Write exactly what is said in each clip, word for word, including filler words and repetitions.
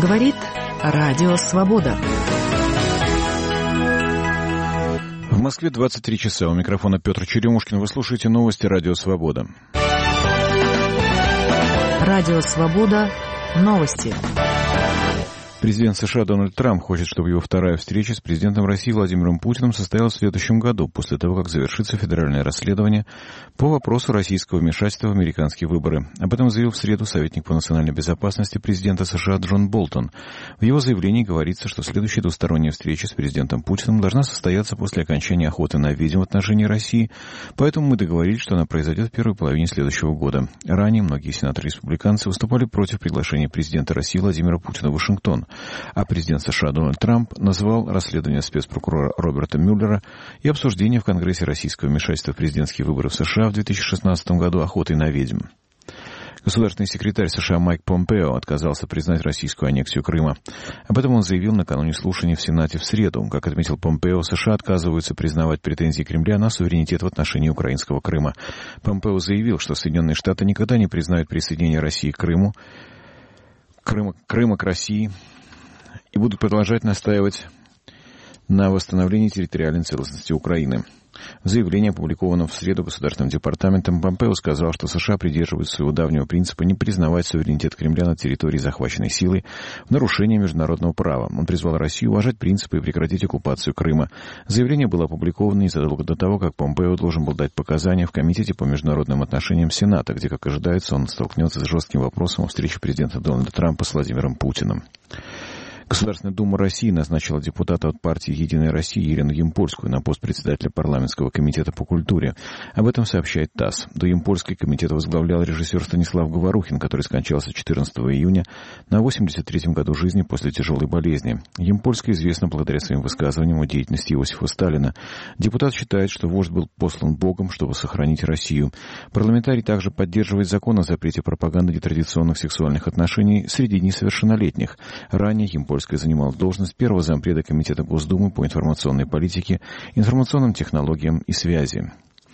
Говорит Радио Свобода. В Москве двадцать три часа. У микрофона Петр Черемушкин. Вы слушаете новости Радио Свобода. Радио Свобода. Новости. Президент США Дональд Трамп хочет, чтобы его вторая встреча с президентом России Владимиром Путиным состоялась в следующем году, после того, как завершится федеральное расследование по вопросу российского вмешательства в американские выборы. Об этом заявил в среду советник по национальной безопасности президента США Джон Болтон. В его заявлении говорится, что следующая двусторонняя встреча с президентом Путиным должна состояться после окончания охоты на ведьм в отношении России, поэтому мы договорились, что она произойдет в первой половине следующего года. Ранее многие сенаторы-республиканцы выступали против приглашения президента России Владимира Путина в Вашингтон. А президент США Дональд Трамп назвал расследование спецпрокурора Роберта Мюллера и обсуждение в Конгрессе российского вмешательства в президентские выборы в США в две тысячи шестнадцатом году охотой на ведьм. Государственный секретарь США Майк Помпео отказался признать российскую аннексию Крыма. Об этом он заявил накануне слушаний в Сенате в среду. Как отметил Помпео, США отказываются признавать претензии Кремля на суверенитет в отношении украинского Крыма. Помпео заявил, что Соединенные Штаты никогда не признают присоединение России к Крыму, Крыма, Крыма к России, и будут продолжать настаивать на восстановлении территориальной целостности Украины. В заявлении, опубликованном в среду Государственным департаментом, Помпео сказал, что США придерживаются своего давнего принципа не признавать суверенитет Кремля над территорией, захваченной силой, в нарушение международного права. Он призвал Россию уважать принципы и прекратить оккупацию Крыма. Заявление было опубликовано незадолго до того, как Помпео должен был дать показания в Комитете по международным отношениям Сената, где, как ожидается, он столкнется с жестким вопросом о встрече президента Дональда Трампа с Владимиром Путиным. Государственная дума России назначила депутата от партии «Единая Россия» Елену Ямпольскую на пост председателя парламентского комитета по культуре. Об этом сообщает ТАСС. До Ямпольской комитет возглавлял режиссер Станислав Говорухин, который скончался четырнадцатого июня на восемьдесят третьем году жизни после тяжелой болезни. Ямпольская известна благодаря своим высказываниям о деятельности Иосифа Сталина. Депутат считает, что вождь был послан Богом, чтобы сохранить Россию. Парламентарий также поддерживает закон о запрете пропаганды нетрадиционных сексуальных отношений среди несовершеннолетних. Ранее Ямпольская Польская занимала должность первого зампреда Комитета Госдумы по информационной политике, информационным технологиям и связи.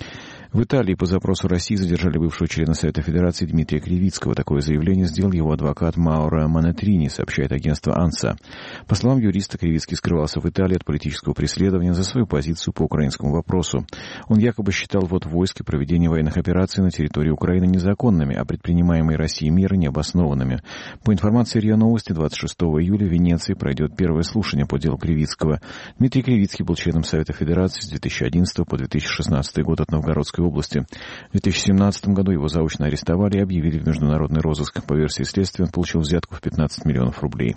В Италии по запросу России задержали бывшего члена Совета Федерации Дмитрия Кривицкого. Такое заявление сделал его адвокат Мауро Монетрини, сообщает агентство АНСА. По словам юриста, Кривицкий скрывался в Италии от политического преследования за свою позицию по украинскому вопросу. Он якобы считал ввод войск и проведение военных операций на территории Украины незаконными, а предпринимаемые Россией меры необоснованными. По информации РИА Новости, двадцать шестого июля в Венеции пройдет первое слушание по делу Кривицкого. Дмитрий Кривицкий был членом Совета Федерации с две тысячи одиннадцатого по две тысячи шестнадцатый год от Новгородской области. В две тысячи семнадцатом году его заочно арестовали и объявили в международный розыск. По версии следствия, он получил взятку в пятнадцать миллионов рублей.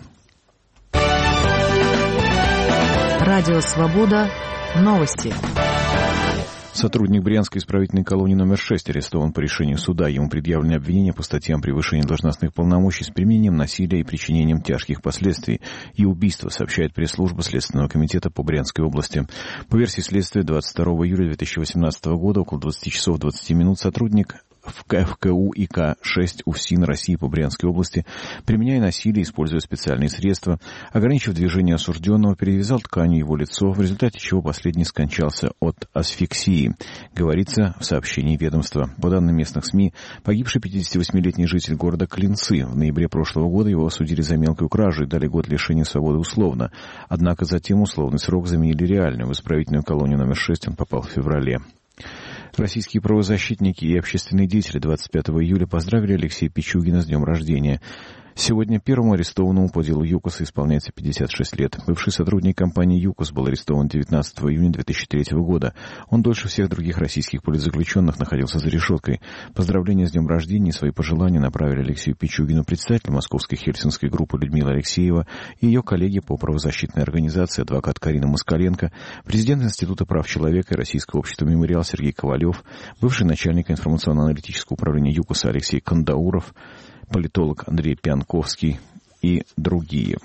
Радио Свобода. Новости. Сотрудник Брянской исправительной колонии номер шесть арестован по решению суда. Ему предъявлены обвинения по статьям превышения должностных полномочий с применением насилия и причинением тяжких последствий и убийства, сообщает пресс-служба Следственного комитета по Брянской области. По версии следствия, двадцать второго июля две тысячи восемнадцатого года около двадцати часов двадцати минут сотрудник в КФКУ И К шесть УФСИН России по Брянской области, применяя насилие, используя специальные средства, ограничив движение осужденного, перевязал тканью его лицо, в результате чего последний скончался от асфиксии, говорится в сообщении ведомства. По данным местных СМИ, погибший пятидесятивосьмилетний житель города Клинцы. В ноябре прошлого года его осудили за мелкую кражу и дали год лишения свободы условно. Однако затем условный срок заменили реальным. В исправительную колонию номер шесть он попал в феврале. Российские правозащитники и общественные деятели двадцать пятого июля поздравили Алексея Пичугина с днем рождения. Сегодня первому арестованному по делу ЮКОСа исполняется пятьдесят шесть лет. Бывший сотрудник компании ЮКОС был арестован девятнадцатого июня две тысячи третьего года. Он дольше всех других российских политзаключенных находился за решеткой. Поздравления с днем рождения и свои пожелания направили Алексею Пичугину председатель Московской хельсинской группы Людмила Алексеева и ее коллеги по правозащитной организации адвокат Карина Москаленко, президент Института прав человека и Российского общества «Мемориал» Сергей Ковалев, бывший начальник информационно-аналитического управления ЮКОСа Алексей Кандауров, политолог Андрей Пьянковский и другие.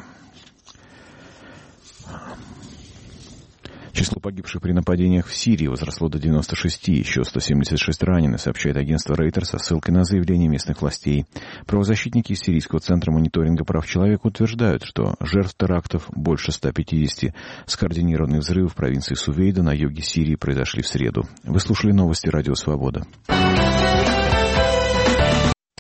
Число погибших при нападениях в Сирии возросло до девяноста шести, еще сто семьдесят шесть ранены, сообщает агентство Reuters со ссылкой на заявление местных властей. Правозащитники из Сирийского центра мониторинга прав человека утверждают, что жертв терактов больше ста пятидесяти. Скоординированные взрывы в провинции Сувейда на юге Сирии произошли в среду. Вы слушали новости Радио Свобода.